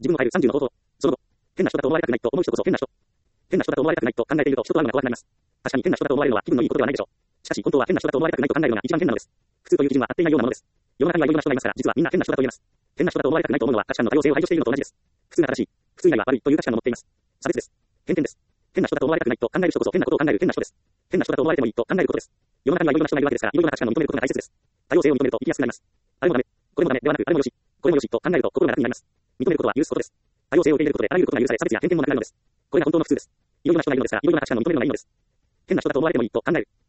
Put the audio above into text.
自分を変える30の方法。その後、変な人だと思われたくないと思う人こそ変な人。変な人だと思われたくないと考えていると人と会うのが怖くなります。確かに変な人だと思われるのは気分のいいことではないでしょう。しかし本当は変な人だと思われたくないと考えるのが一番変なのです。普通という基準は合っていないようなものです。世の中にはいろいろな人がいますから、実はみんな変な人だと言えます。変な人だと思われたくないと思うのは価値観の多様性を排除しているのと同じです。普通が正しい、普通以外は悪いという価値観を持っています。差別です。偏見です。変な人だと思われたくないと考える人こそ変なことを考える変な人です。変な人だと思われてもいいと考えることです。世の中にはいろいろな人がいるわけですから、いろいろな価値観を認めることが大切です。多様性を認めると生きやすくなります。あれもダメ、これもダメではなく、あれもよし、これもよしと考えると心が楽になります。認めることは許すことです。多様性を受け入れることであらゆることが許され、差別や偏見もなくなるのです。これが本当の普通です。いろいろな人がいるのですから、いろいろな価値観を認めるのがいいのです。変な人だと思われてもいいと考える。